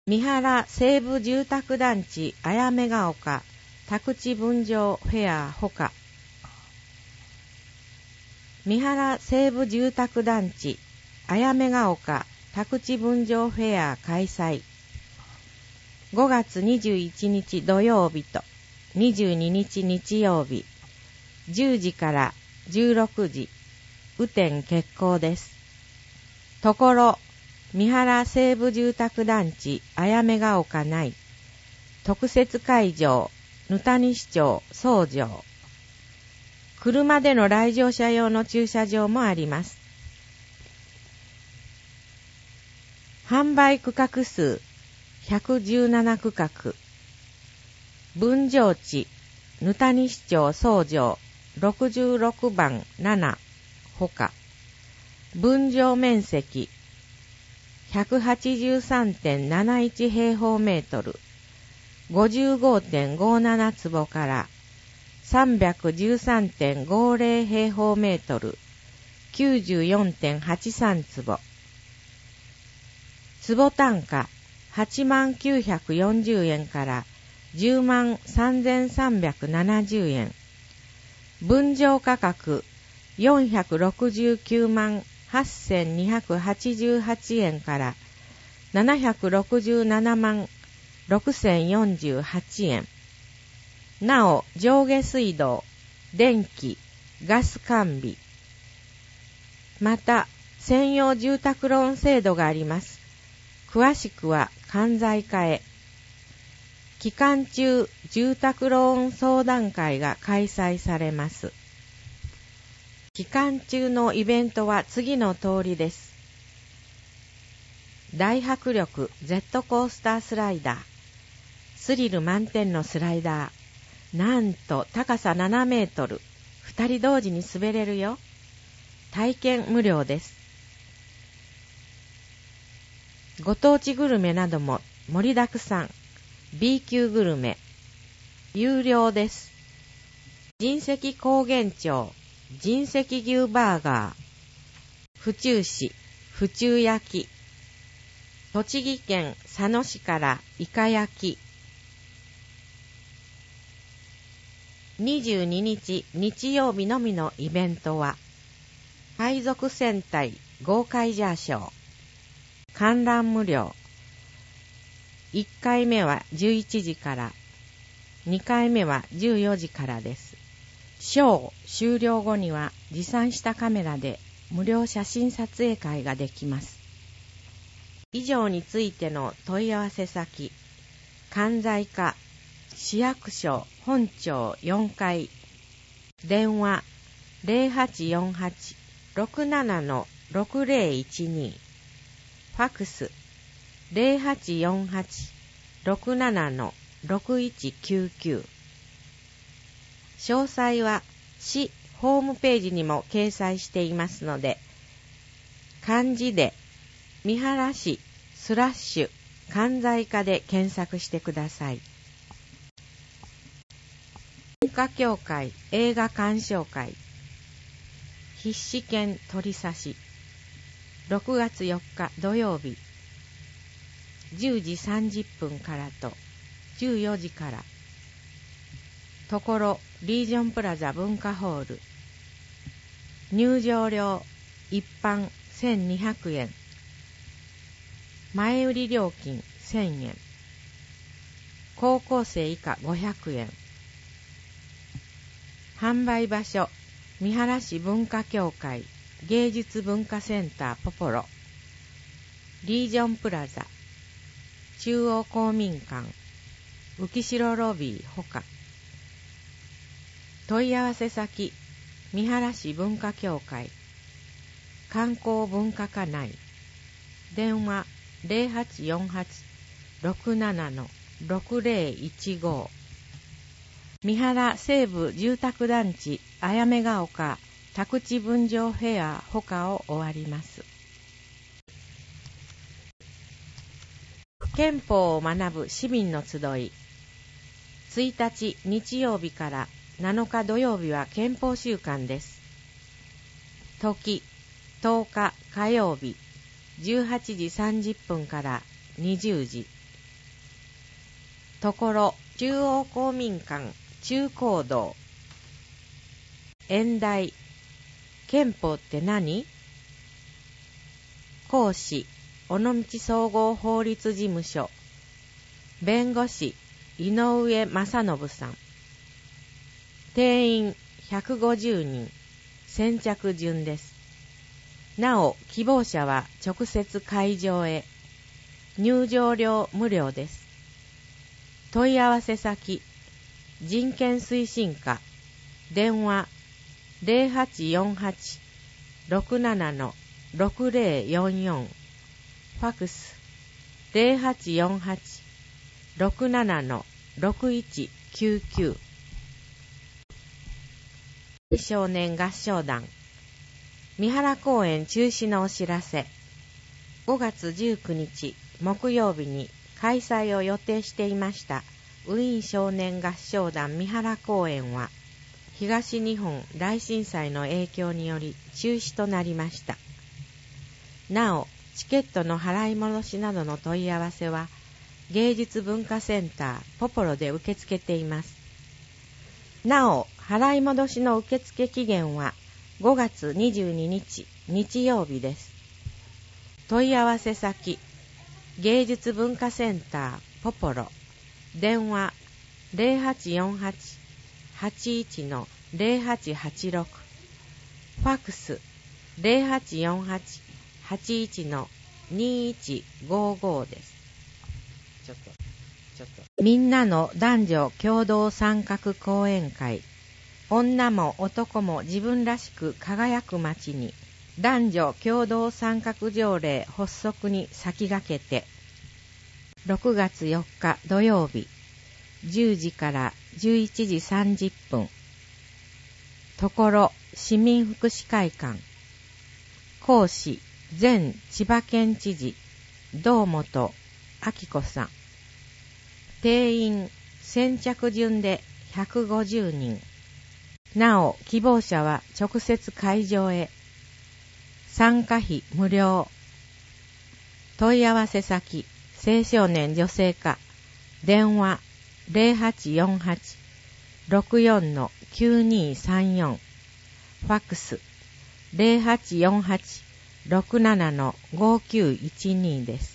三原西部住宅団地あやめが丘宅地分譲フェアほか。三原西部住宅団地あやめが丘宅地分譲フェア開催。5月21日土曜日と22日日曜日10時から16時雨天決行です。ところ三原西部住宅団地あやめが丘内特設会場ぬたに市町総場、車での来場者用の駐車場もあります。販売区画数117区画、分譲地ぬたに市町総場66番7ほか。分譲面積 183.71 平方メートル 55.57 坪から 313.50 平方メートル 94.83 坪。坪単価8940円から103,370円。分譲価格469,8288円から767,6048円。なお、上下水道、電気、ガス完備。また、専用住宅ローン制度があります。詳しくは関西課へ。期間中、住宅ローン相談会が開催されます。期間中のイベントは次の通りです。大迫力ジェットコースタースライダー、スリル満点のスライダー、なんと高さ7メートル、2人同時に滑れるよ。体験無料です。ご当地グルメなども盛りだくさん。B 級グルメ有料です。神石高原町神石牛バーガー、府中市府中焼き、栃木県佐野市からイカ焼き。22日日曜日のみのイベントは海賊戦隊ゴーカイジャーショー、観覧無料。1回目は11時から、2回目は14時からです。ショー終了後には持参したカメラで無料写真撮影会ができます。以上についての問い合わせ先、関西課市役所本庁4階、電話 0848-67-6012、ファクス 0848-67-6199。詳細は市ホームページにも掲載していますので、漢字で三原市/関西課で検索してください。文化協会映画鑑賞会必死券取り差し、6月4日土曜日10時30分からと14時から、ところリージョンプラザ文化ホール。入場料一般1200円、前売り料金1000円、高校生以下500円。販売場所三原市文化協会芸術文化センターポポロ、リージョンプラザ中央公民館浮城ロビーほか。問い合わせ先三原市文化協会観光文化課内、電話 0848-67-6015。三原西部住宅団地あやめが丘宅地分譲フェアほかを終わります。憲法を学ぶ市民の集い。1日日曜日から7日土曜日は憲法週間です。時10日火曜日18時30分から20時、 ところ中央公民館中講堂。演題、憲法って何？講師、尾道総合法律事務所。弁護士、井上正信さん。定員150人。先着順です。なお、希望者は直接会場へ。入場料無料です。問い合わせ先、人権推進課。電話 0848-67-6044。ファクス 0848-67-6199。少年合唱団。三原公演中止のお知らせ。5月19日木曜日に開催を予定していましたウィーン少年合唱団三原公演は東日本大震災の影響により中止となりました。なお、チケットの払い戻しなどの問い合わせは芸術文化センターポポロで受け付けています。なお、払い戻しの受付期限は5月22日日曜日です。問い合わせ先、芸術文化センターポポロ。電話 0848-81-0886。ファクス 0848-81-2155 です。ちょっと。みんなの男女共同参画講演会。女も男も自分らしく輝く街に。男女共同参画条例発足に先駆けて。6月4日土曜日、10時から11時30分。ところ市民福祉会館。講師、前千葉県知事、堂本明子さん。定員、先着順で150人。なお、希望者は直接会場へ。参加費無料。問い合わせ先、青少年女性課。電話 0848-64-9234。ファックス 0848-67-5912 です。